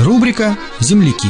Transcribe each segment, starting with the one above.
Рубрика «Земляки».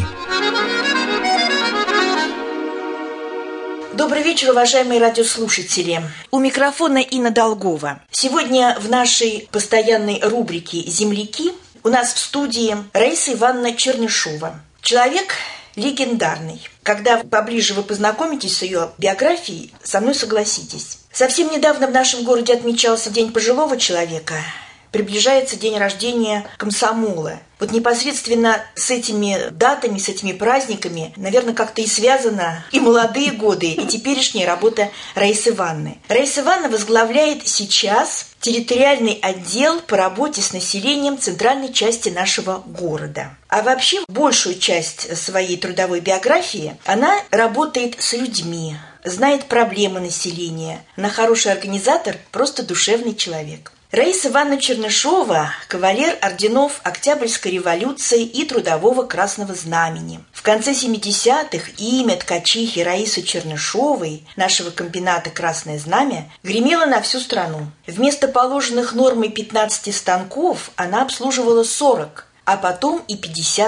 Добрый вечер, уважаемые радиослушатели. У микрофона Инна Долгова. Сегодня в нашей постоянной рубрике «Земляки» у нас в студии Раиса Ивановна Чернышова. Человек легендарный. Когда поближе вы познакомитесь с ее биографией, со мной согласитесь. Совсем недавно в нашем городе отмечался День пожилого человека. Приближается день рождения комсомола. Вот непосредственно с этими датами, с этими праздниками, наверное, как-то и связана и молодые годы, и теперешняя работа Раисы Ивановны. Раиса Ивановна возглавляет сейчас территориальный отдел по работе с населением центральной части нашего города. А вообще большую часть своей трудовой биографии она работает с людьми, знает проблемы населения. Она хороший организатор, просто душевный человек. Раиса Ивановна Чернышова – кавалер орденов Октябрьской революции и Трудового Красного Знамени. В конце 70-х имя ткачихи Раисы Чернышовой, нашего комбината «Красное Знамя», гремело на всю страну. Вместо положенных нормой 15 станков она обслуживала 40, а потом и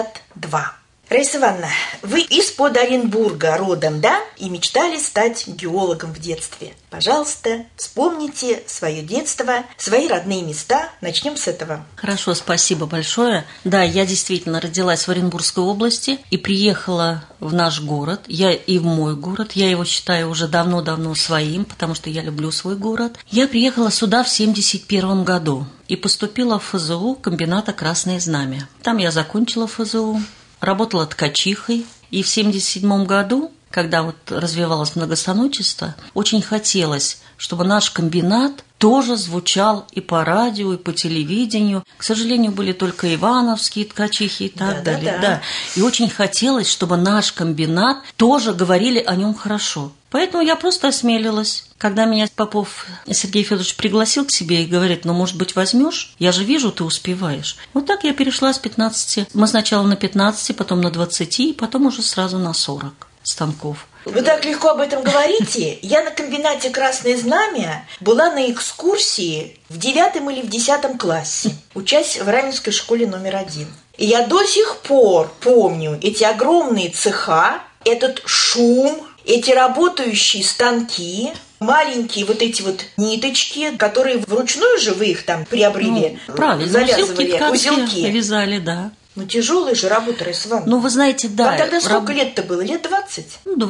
52. Раиса Ивановна, вы из-под Оренбурга родом, да? И мечтали стать геологом в детстве. Пожалуйста, вспомните свое детство, свои родные места. Начнем с этого. Хорошо, спасибо большое. Да, я действительно родилась в Оренбургской области и приехала в наш город. Я и в мой город. Я его считаю уже давно-давно своим, потому что я люблю свой город. Я приехала сюда в 1971 году и поступила в ФЗУ комбината «Красное Знамя». Там я закончила ФЗУ. Работала ткачихой, и в 1977 году, когда вот развивалось многостаночество, очень хотелось, чтобы наш комбинат тоже звучал и по радио, и по телевидению. К сожалению, были только ивановские ткачихи и так далее. Да. И очень хотелось, чтобы наш комбинат тоже говорили о нем хорошо. Поэтому я просто осмелилась. Когда меня Попов Сергей Федорович пригласил к себе и говорит: ну, может быть, возьмешь? Я же вижу, ты успеваешь. Вот так я перешла с 15. Мы сначала на 15, потом на 20, и потом уже сразу на 40 станков. Вы так легко об этом говорите. Я на комбинате «Красное Знамя» была на экскурсии в 9 или в 10 классе, учась в Раменской школе номер 1. И я до сих пор помню эти огромные цеха, этот шум, эти работающие станки, маленькие вот эти вот ниточки, которые вручную же вы их там приобрели, правильно, завязывали, узелки. Вязали, да. Ну, тяжелая же работа, Раиса Ивановна. Ну, вы знаете, да. Вам тогда сколько лет-то было? Лет 20?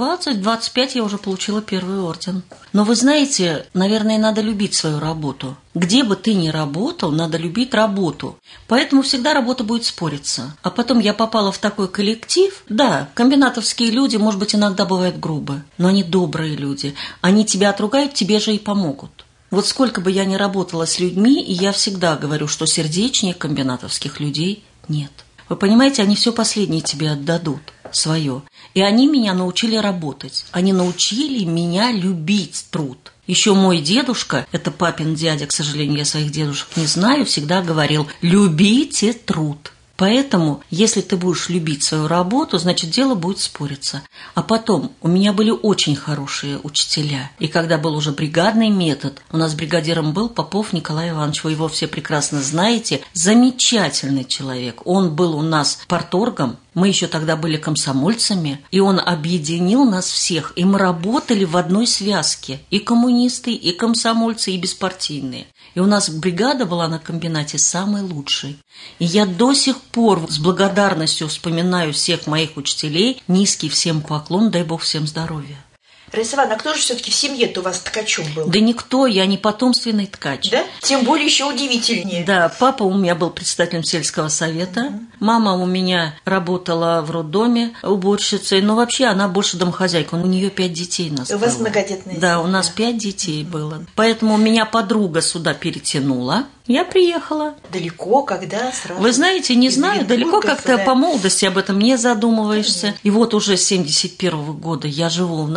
20-25 я уже получила первый орден. Но вы знаете, наверное, надо любить свою работу. Где бы ты ни работал, надо любить работу. Поэтому всегда работа будет спориться. А потом я попала в такой коллектив. Да, комбинатовские люди, может быть, иногда бывают грубые, но они добрые люди. Они тебя отругают, тебе же и помогут. Вот сколько бы я ни работала с людьми, и я всегда говорю, что сердечнее комбинатовских людей нет. Вы понимаете, они все последнее тебе отдадут, свое. И они меня научили работать. Они научили меня любить труд. Еще мой дедушка, это папин дядя, к сожалению, я своих дедушек не знаю, всегда говорил: любите труд. Поэтому, если ты будешь любить свою работу, значит, дело будет спориться. А потом, у меня были очень хорошие учителя. И когда был уже бригадный метод, у нас бригадиром был Попов Николай Иванович, вы его все прекрасно знаете, замечательный человек. Он был у нас парторгом, мы еще тогда были комсомольцами, и он объединил нас всех, и мы работали в одной связке. И коммунисты, и комсомольцы, и беспартийные. И у нас бригада была на комбинате самой лучшей. И я до сих пор с благодарностью вспоминаю всех моих учителей. Низкий всем поклон, дай Бог всем здоровья. Раиса Ивановна, а кто же все-таки в семье-то у вас ткачом был? Да никто, я не потомственный ткач. Да? Тем более еще удивительнее. Да, папа у меня был председателем сельского совета, мама у меня работала в роддоме уборщицей, но вообще она больше домохозяйка, у нее 5 детей нас было. У вас многодетная семья? Да, у нас 5 детей было. Поэтому меня подруга сюда перетянула. Я приехала. Далеко, когда сразу? Вы знаете, не знаю, далеко как-то по молодости об этом не задумываешься. И вот уже с 1971 года я живу в нашем любимом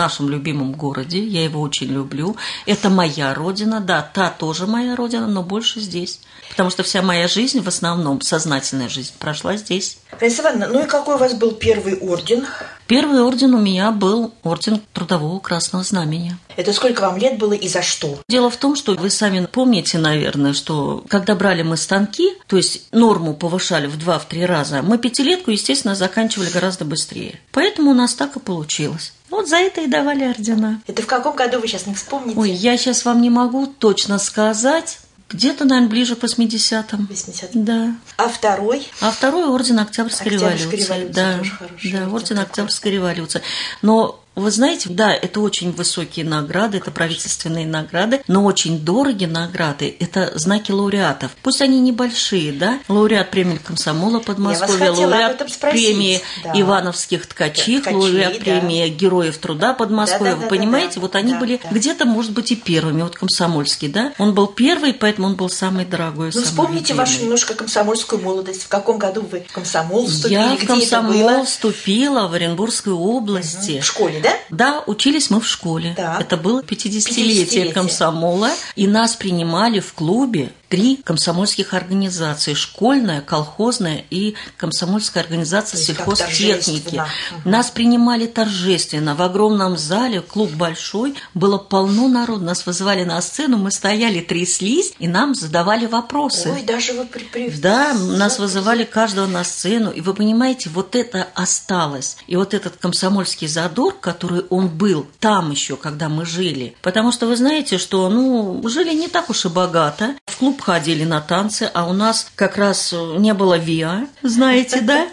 любимом городе, я его очень люблю. Это моя родина, да, та тоже моя родина, но больше здесь. Потому что вся моя жизнь, в основном сознательная жизнь, прошла здесь. Раиса Ивановна, ну и какой у вас был первый орден? Первый орден у меня был орден Трудового Красного Знамени. Это сколько вам лет было и за что? Дело в том, что вы сами помните, наверное, что когда брали мы станки, то есть норму повышали в 2-3 раза, мы пятилетку, естественно, заканчивали гораздо быстрее. Поэтому у нас так и получилось. Вот за это и давали ордена. Это в каком году, вы сейчас не вспомните? Ой, я сейчас вам не могу точно сказать. Где-то, наверное, ближе к 80-м. 80-м. Да. А второй? А второй орден Октябрьской революции. Да, да, орден Октябрьской революции. Но вы знаете, да, это очень высокие награды, это правительственные награды, но очень дорогие награды – это знаки лауреатов. Пусть они небольшие, да? Лауреат премии комсомола Подмосковья, лауреат премии Ивановских ткачих, лауреат премии Героев труда Подмосковья. Вы понимаете, вот они были где-то, может быть, и первыми. Вот Комсомольский, да? Он был первый, поэтому он был самый дорогой. Ну, вспомните вашу немножко комсомольскую молодость. В каком году вы в комсомол вступили? Я в комсомол вступила в Оренбургской области. В школе, да? Да, учились мы в школе. Так. Это было 50-летие комсомола. И нас принимали в клубе 3 комсомольских организации. Школьная, колхозная и комсомольская организация сельхозтехники. Нас принимали торжественно. В огромном зале, клуб большой, было полно народу. Нас вызывали на сцену, мы стояли, тряслись, и нам задавали вопросы. Ой, даже вы Да, нас вызывали каждого на сцену. И вы понимаете, вот это осталось. И вот этот комсомольский задор, который он был там еще, когда мы жили. Потому что вы знаете, что, жили не так уж и богато. В клуб ходили на танцы, а у нас как раз не было ВИА, знаете, да?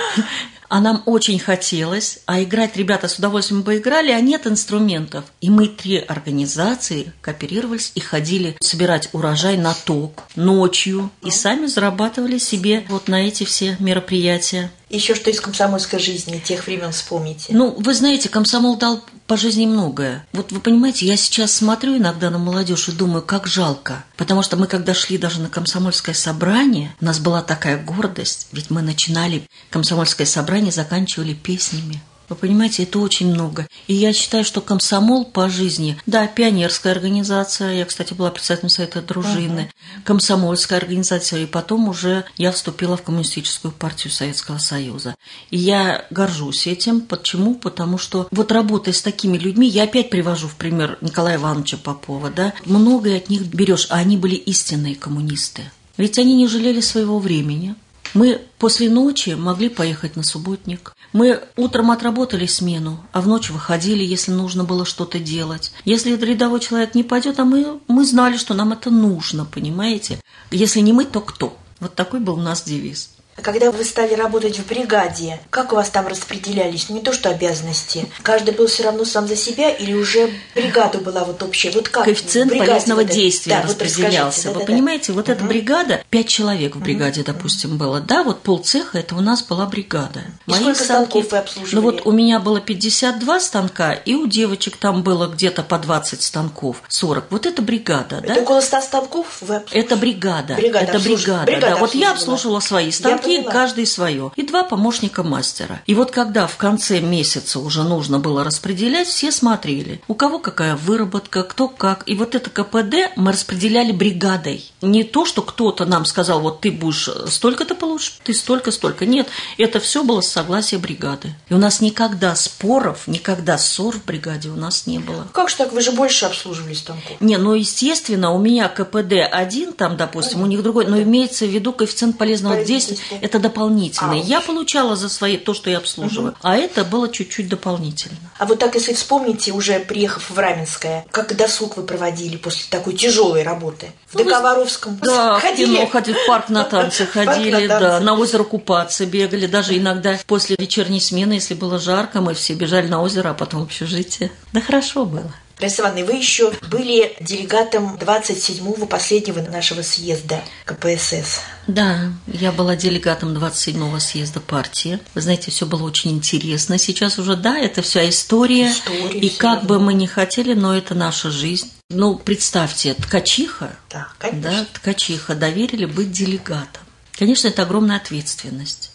А нам очень хотелось, а играть ребята с удовольствием бы играли, а нет инструментов. И мы 3 организации кооперировались и ходили собирать урожай на ток ночью. И сами зарабатывали себе вот на эти все мероприятия. Еще что из комсомольской жизни тех времен вспомните? Вы знаете, комсомол дал по жизни многое. Вот вы понимаете, я сейчас смотрю иногда на молодежь и думаю, как жалко. Потому что мы, когда шли даже на комсомольское собрание, у нас была такая гордость, ведь мы начинали комсомольское собрание, заканчивали песнями. Вы понимаете, это очень много. И я считаю, что комсомол по жизни, да, пионерская организация, я, кстати, была председателем совета дружины, комсомольская организация, и потом уже я вступила в Коммунистическую партию Советского Союза. И я горжусь этим. Почему? Потому что вот работая с такими людьми, я опять привожу в пример Николая Ивановича Попова, да, многое от них берешь, а они были истинные коммунисты. Ведь они не жалели своего времени. Мы после ночи могли поехать на субботник. Мы утром отработали смену, а в ночь выходили, если нужно было что-то делать. Если рядовой человек не пойдет, а мы знали, что нам это нужно, понимаете? Если не мы, то кто? Вот такой был у нас девиз. Когда вы стали работать в бригаде, как у вас там распределялись? Не то что обязанности. Каждый был все равно сам за себя или уже бригада была вот общая? Вот как? Коэффициент полезного действия распределялся. Вы понимаете, вот эта бригада, 5 человек в бригаде, допустим, было. Да, вот полцеха, это у нас была бригада. И сколько станков вы обслуживали? Вот у меня было 52 станка, и у девочек там было где-то по 20 станков, 40. Вот это бригада, да? Это около 100 станков вы обслуживали? Это бригада. Это бригада, да. Вот я обслуживала свои станки, каждый свое. И 2 помощника мастера. И вот когда в конце месяца уже нужно было распределять, все смотрели, у кого какая выработка, кто как. И вот это КПД мы распределяли бригадой. Не то, что кто-то нам сказал, вот ты будешь столько-то получишь, ты столько-столько. Нет, это все было с согласия бригады. И у нас никогда споров, никогда ссор в бригаде у нас не было. Как же так? Вы же больше обслуживали станков. Не, естественно, у меня КПД один, там, допустим, у них другой, но имеется в виду коэффициент полезного действия. Это дополнительное. Я получала за свои то, что я обслуживаю, а это было чуть-чуть дополнительно. А вот так, если вспомните, уже приехав в Раменское, как досуг вы проводили после такой тяжелой работы? В Доковоровском ходили? В парк на танцы ходили, да, на озеро купаться бегали, даже иногда после вечерней смены, если было жарко, мы все бежали на озеро, а потом в общежитие. Да хорошо было. Раиса Ивановна, вы еще были делегатом 27-го последнего нашего съезда КПСС. Да, я была делегатом 27-го съезда партии. Вы знаете, все было очень интересно. Сейчас уже, да, это вся история. И как бы мы ни хотели, но это наша жизнь. Представьте, ткачиха, ткачиха доверили быть делегатом. Конечно, это огромная ответственность.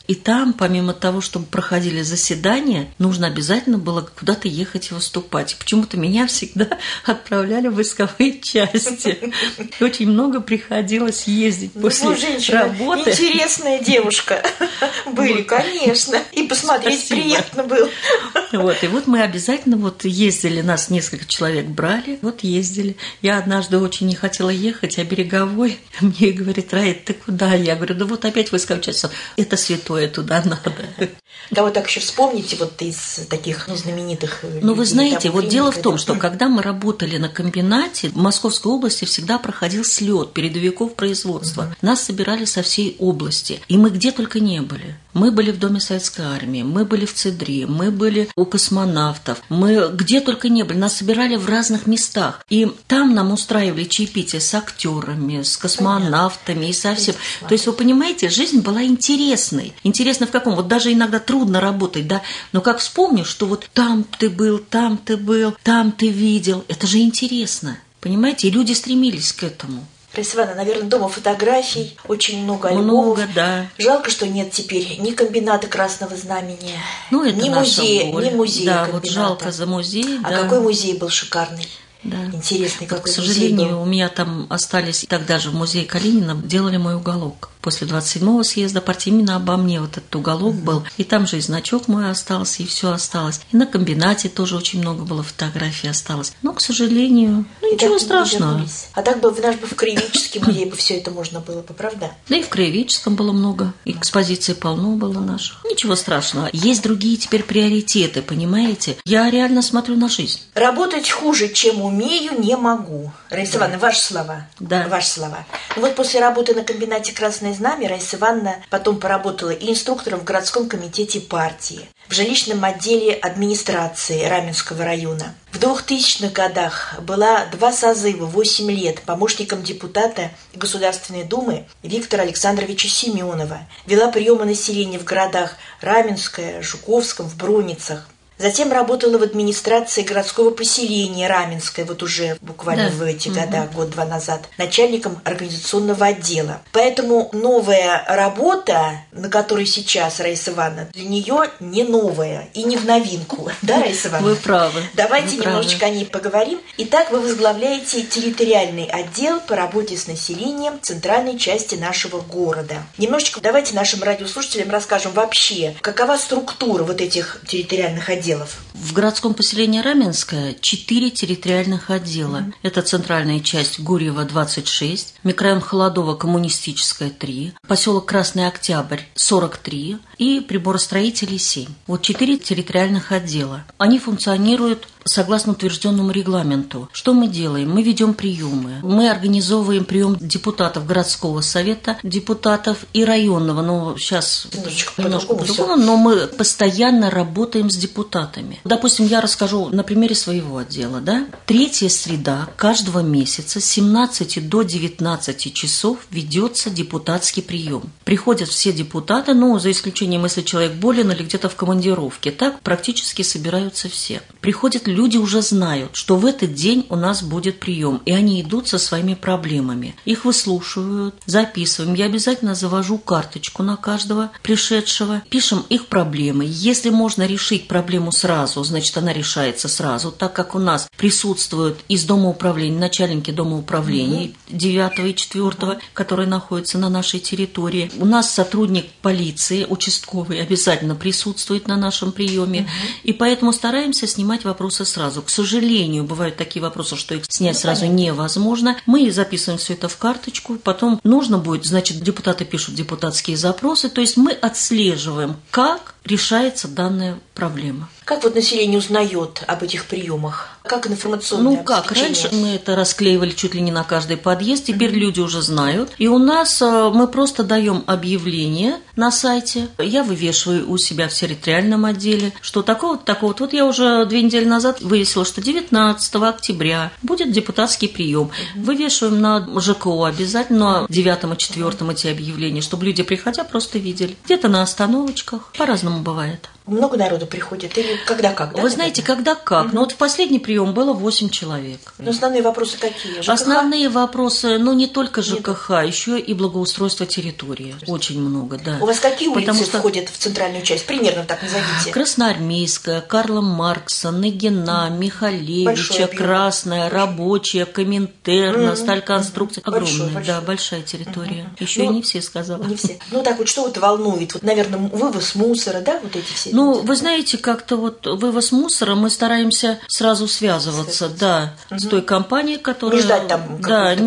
И там, помимо того, чтобы проходили заседания, нужно обязательно было куда-то ехать и выступать. И почему-то меня всегда отправляли в войсковые части. Очень много приходилось ездить после работы. Интересная девушка. Были, конечно. И посмотреть приятно было. И вот мы обязательно ездили, нас несколько человек брали, ездили. Я однажды очень не хотела ехать, а Береговой мне говорит: Раида, ты куда? Я говорю: да опять войсковая часть. Это святое, туда надо. Кого так еще вспомните из таких знаменитых людей? Вы знаете, дело в том, что когда мы работали на комбинате, в Московской области всегда проходил слет передовиков производства. Нас собирали со всей области. И мы где только не были. Мы были в Доме Советской Армии, мы были в ЦИДРе, мы были у космонавтов, мы где только не были. Нас собирали в разных местах. И там нам устраивали чаепитие с актерами, с космонавтами и со всем. То есть, вы понимаете, жизнь была интересной. Интересно в каком? Даже иногда трудно работать, да? Но как вспомнишь, что там ты был, там ты видел. Это же интересно. Понимаете? И люди стремились к этому. Раиса Ивановна, наверное, дома фотографий, очень много альбомов. Много, да. Жалко, что нет теперь ни комбината Красного Знамени, это ни музея да, комбината. Жалко за музей. А какой музей был шикарный? Да. Интересный какой-то. К сожалению, был. У меня там остались, тогда же в музее Калинина делали мой уголок. После 27-го съезда партии именно обо мне этот уголок был. И там же и значок мой остался, и все осталось. И на комбинате тоже очень много было фотографий осталось. Но, к сожалению, ничего страшного. А так бы в наш в Краеведческий музей бы все это можно было бы, правда? Да и в Краеведческом было много. Экспозиций полно было наших. Ничего страшного. Есть другие теперь приоритеты, понимаете? Я реально смотрю на жизнь. Работать хуже, чем умею, не могу. Раиса Ивановна, ваши слова. Да. Ваши слова. После работы на комбинате «Красное Знамя» Раиса Ивановна потом поработала и инструктором в городском комитете партии, в жилищном отделе администрации Раменского района. В 2000-х годах была 2 созыва, 8 лет помощником депутата Государственной Думы Виктора Александровича Семенова. Вела приемы населения в городах Раменское, Жуковском, в Броницах. Затем работала в администрации городского поселения Раменское, уже буквально в эти года, год-два назад, начальником организационного отдела. Поэтому новая работа, на которой сейчас Раиса Ивановна, для нее не новая и не в новинку. Да, Раиса Ивановна? Вы правы. Давайте немножечко о ней поговорим. Итак, вы возглавляете территориальный отдел по работе с населением центральной части нашего города. Немножечко давайте нашим радиослушателям расскажем вообще, какова структура этих территориальных отделов. В городском поселении Раменское 4 территориальных отдела. Это центральная часть Гурьева 26, микрорайон Холодово Коммунистическая 3, поселок Красный Октябрь 43 и приборостроителей 7. 4 территориальных отдела. Они функционируют согласно утвержденному регламенту. Что мы делаем? Мы ведем приемы. Мы организовываем прием депутатов городского совета, депутатов и районного. Сейчас немножко по-другому, но мы постоянно работаем с депутатами. Допустим, я расскажу на примере своего отдела. Третья среда каждого месяца с 17 до 19 часов ведется депутатский прием. Приходят все депутаты, за исключением, если человек болен или где-то в командировке. Так практически собираются все. Приходят люди, уже знают, что в этот день у нас будет прием, и они идут со своими проблемами. Их выслушивают, записываем. Я обязательно завожу карточку на каждого пришедшего, пишем их проблемы. Если можно решить проблему сразу, значит, она решается сразу, так как у нас присутствуют из дома управления, начальники дома управления 9 и 4, которые находятся на нашей территории. У нас сотрудник полиции, участковый, обязательно присутствует на нашем приеме, и поэтому стараемся снимать вопросы сразу. К сожалению, бывают такие вопросы, что их снять сразу невозможно. Мы записываем все это в карточку, потом нужно будет, значит, депутаты пишут депутатские запросы, то есть мы отслеживаем, как решается данная проблема. Как население узнает об этих приемах? Как информационное обеспечение? Раньше мы это расклеивали чуть ли не на каждый подъезд, теперь люди уже знают. И у нас мы просто даем объявление на сайте. Я вывешиваю у себя в территориальном отделе, что такого-то. Я уже 2 недели назад вывесила, что 19 октября будет депутатский прием. Вывешиваем на ЖКО обязательно, на 9 и 4 эти объявления, чтобы люди, приходя, просто видели. Где-то на остановочках. По-разному бывает. Много народу приходит? Или когда как? Да, Вы знаете, когда как. Но вот в последний прием было 8 человек. Но основные вопросы какие? ЖКХ? Основные вопросы, не только ЖКХ, еще и благоустройство территории. Очень много, да. У вас какие улицы входят в центральную часть? Примерно так назовите. Красноармейская, Карла Маркса, Нагина, Михалевича, Красная, Рабочая, Коминтерна, Стальконструкция. Огромная, да, большая территория. Еще и не все сказала. Не все. Так вот, что вот волнует? Вот, наверное, вывоз мусора, да, вот эти все? Вы знаете, как-то вот вывоз мусора мы стараемся сразу связываться, да, с той компанией, которая... Не ждать там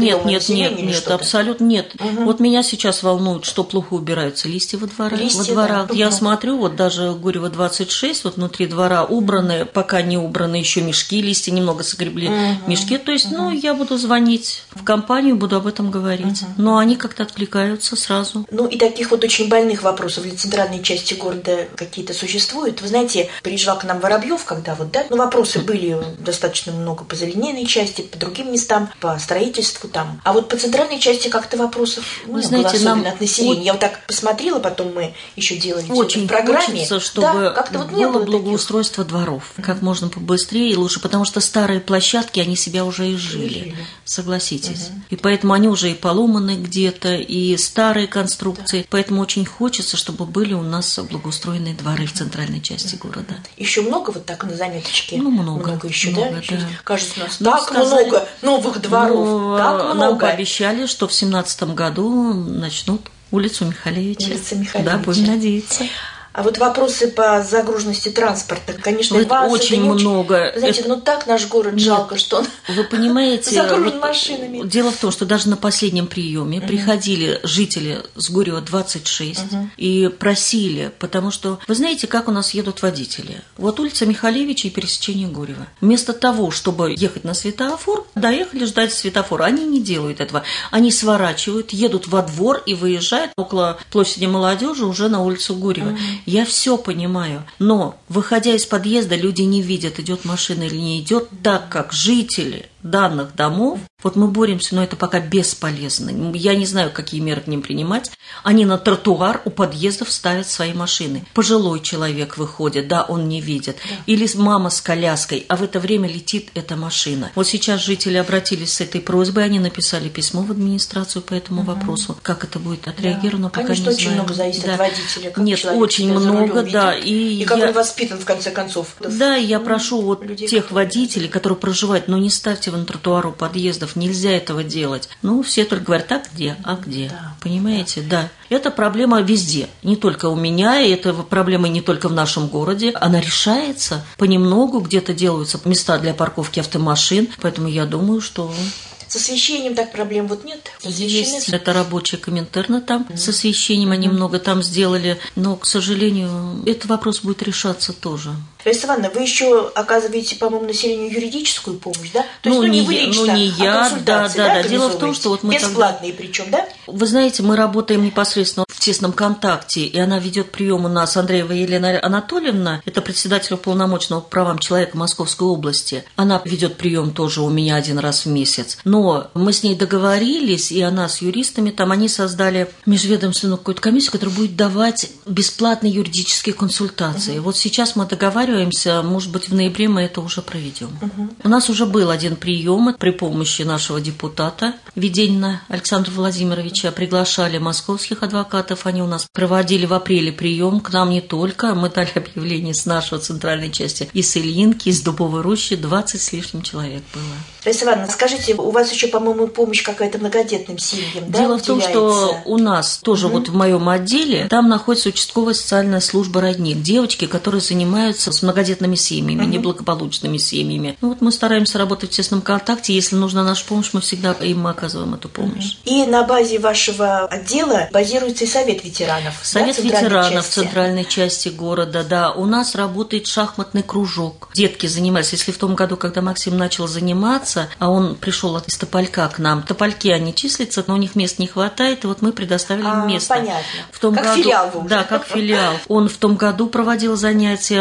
нет, абсолютно нет. Вот меня сейчас волнует, что плохо убираются листья во дворах. Да. Я смотрю, вот даже Гурьева 26, вот внутри двора убраны, пока не убраны еще мешки, листья немного согребли мешки. То есть, я буду звонить в компанию, буду об этом говорить. Но они как-то откликаются сразу. И таких вот очень больных вопросов для центральной части города какие-то существуют. Вы знаете, приезжал к нам Воробьев, когда вопросы были достаточно много по линейной части, по другим местам, по строительству там. А вот по центральной части как-то вопросов Вы знаете, особенно от населения. Я вот так посмотрела, потом мы еще делали очень в программе. Хочется, чтобы было благоустройство дворов как можно побыстрее и лучше, потому что старые площадки, они себя уже изжили, согласитесь. И поэтому они уже и поломаны где-то, и старые конструкции. Поэтому очень хочется, чтобы были у нас благоустроенные дворы в центральной части города. Еще много вот так на заметочке? Много еще, много, да? Да. Кажется, у нас так много новых дворов, так много. Нам пообещали, что в 2017 году начнут улицу Михалевича. Да, будем надеяться. А вот вопросы по загруженности транспорта, конечно, вас очень много. Знаете, так наш город жалко, что он вы понимаете, загружен машинами. Дело в том, что даже на последнем приеме приходили жители с Гурьева 26 и просили, потому что, вы знаете, как у нас едут водители. Вот улица Михалевича и пересечение Гурьева. Вместо того, чтобы ехать на светофор, доехали ждать светофора. Они не делают этого. Они сворачивают, едут во двор и выезжают около площади Молодежи уже на улицу Гурьева. Я все понимаю, но, выходя из подъезда, люди не видят, идет машина или не идет, так как жители данных домов, вот мы боремся, но это пока бесполезно. Я не знаю, какие меры к ним принимать. Они на тротуар у подъездов ставят свои машины. Пожилой человек выходит, да, он не видит. Или мама с коляской, а в это время летит эта машина. Вот сейчас жители обратились с этой просьбой, они написали письмо в администрацию по этому вопросу. Как это будет отреагировано, пока конечно, не знаю. Очень много зависит от водителя. Как нет, очень много, да. И как он воспитан, в конце концов. Да, я прошу вот тех водителей, которые проживают, но не ставьте на тротуар у подъездов, нельзя этого делать. Все только говорят, а где, а где? Да. Понимаете, да. Это проблема везде, не только у меня, и это проблема не только в нашем городе. Она решается понемногу, где-то делаются места для парковки автомашин, поэтому я думаю, что... С освещением так проблем нет? Есть. Это рабочая Коминтерна там. С освещением они много там сделали. Но, к сожалению, этот вопрос будет решаться тоже. Раиса Ивановна, вы еще оказываете, по-моему, населению юридическую помощь, да? То есть, не вы лично, не я, консультации, да. Дело в том, что вот мы бесплатные причем, да? Вы знаете, мы работаем непосредственно в тесном контакте, и она ведет прием у нас, Андреева Елена Анатольевна, это председатель уполномоченного по правам человека Московской области. Она ведет прием тоже у меня 1 раз в месяц. Но мы с ней договорились, и она с юристами, там они создали межведомственную какую-то комиссию, которая будет давать бесплатные юридические консультации. Вот сейчас мы договариваемся, может быть, в ноябре мы это уже проведем. У нас уже был 1 прием при помощи нашего депутата Веденина Александра Владимировича. Приглашали московских адвокатов, они у нас проводили в апреле прием, к нам не только, мы дали объявление с нашего центральной части, из Ильинки, из Дубовой рощи, 20 с лишним человек было. Раиса Ивановна, скажите, у вас еще, по-моему, помощь какая-то многодетным семьям, да? Дело в том, что у нас тоже вот в моем отделе, там находится участковая социальная служба «Родник». Девочки, которые занимаются с многодетными семьями, неблагополучными семьями. Вот мы стараемся работать в тесном контакте. Если нужна наша помощь, мы всегда им оказываем эту помощь. И на базе вашего отдела базируется и Совет ветеранов. Совет ветеранов в центральной части города, да. У нас работает шахматный кружок. Детки занимаются. Если в том году, когда Максим начал заниматься, а он пришел из Тополька к нам, Топольки они числятся, но у них мест не хватает, и вот мы предоставили им место. Понятно. В том как году, филиал вы уже. Да, как филиал. Он в том году проводил занятия, не так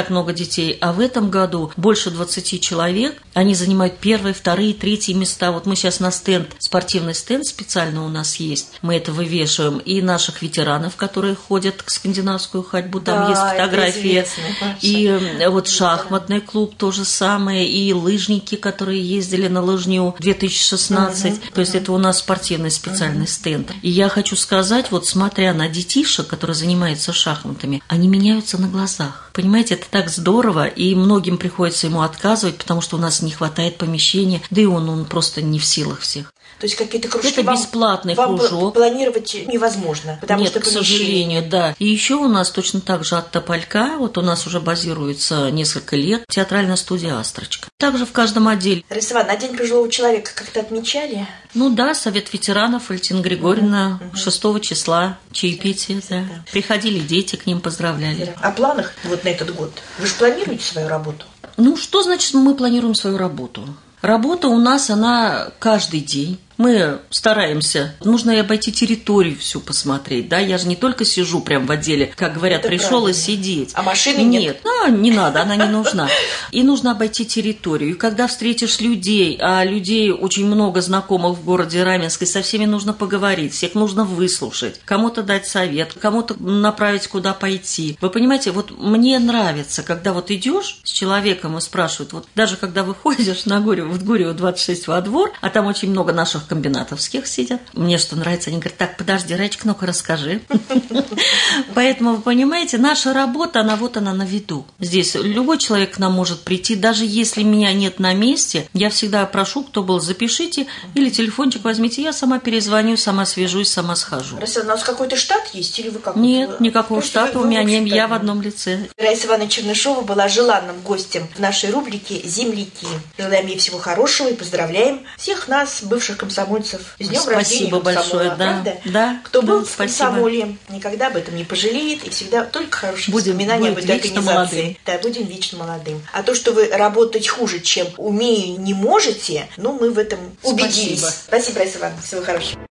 так много детей, а в этом году больше 20 человек, они занимают первые, вторые, третьи места. Вот мы сейчас на стенд, спортивный стенд специально у нас есть, мы это вывешиваем, и наших ветеранов, которые ходят к скандинавскую ходьбу, там есть фотографии, и вот шахматный клуб то же самое, и лыжники, которые ездили на лыжню 2016, то есть это у нас спортивный специальный стенд. И я хочу сказать, вот смотря на детишек, которые занимаются шахматами, они меняются на глазах. Понимаете, это так здорово, и многим приходится ему отказывать, потому что у нас не хватает помещения, да и он просто не в силах всех. То есть какие-то кружки это бесплатный кружок. Планировать невозможно, потому Нет, что к сожалению, да. И еще у нас точно так же от Тополька, вот у нас уже базируется несколько лет театральная студия «Астрочка». Также в каждом отделе. Раиса Ивановна, на День пожилого человека как-то отмечали? Ну да, Совет ветеранов, Валентина Григорьевна, 6 числа, чаепитие, да. Приходили дети, к ним поздравляли. О планах вот на этот год? Вы же планируете свою работу? Ну, что значит мы планируем свою работу? Работа у нас, она каждый день. Мы стараемся. Нужно и обойти территорию всю посмотреть, да? Я же не только сижу прям в отделе, как говорят, это пришел правильно. И сидеть. А машины нет? Нет, не надо, она не нужна. И нужно обойти территорию. И когда встретишь людей, а людей очень много знакомых в городе Раменской, со всеми нужно поговорить, всех нужно выслушать, кому-то дать совет, кому-то направить, куда пойти. Вы понимаете, вот мне нравится, когда вот идешь с человеком и спрашивают, вот даже когда выходишь на Гурьева 26 во двор, а там очень много наших комбинатовских сидят. Мне что нравится, они говорят, так, подожди, Раечка, ну-ка расскажи. Поэтому, вы понимаете, наша работа, она на виду. Здесь любой человек к нам может прийти, даже если меня нет на месте, я всегда прошу, кто был, запишите, или телефончик возьмите, я сама перезвоню, сама свяжусь, сама схожу. Раиса, у нас какой-то штат есть, или вы как? Нет, никакого штата у меня нет, я в одном лице. Раиса Ивановна Чернышова была желанным гостем в нашей рубрике «Земляки». Желаем ей всего хорошего и поздравляем всех нас, бывших комсомольцев, с днем рождения комсомола, большое, да, правда? Да. Кто был в комсомоле, никогда об этом не пожалеет, и всегда только хорошие воспоминания об этой организации. Молодым. Да, будем вечно молодым. А то, что вы работать хуже, чем умею, не можете, ну, мы в этом убедились. Спасибо. Спасибо, Раиса Ивановна. Всего хорошего.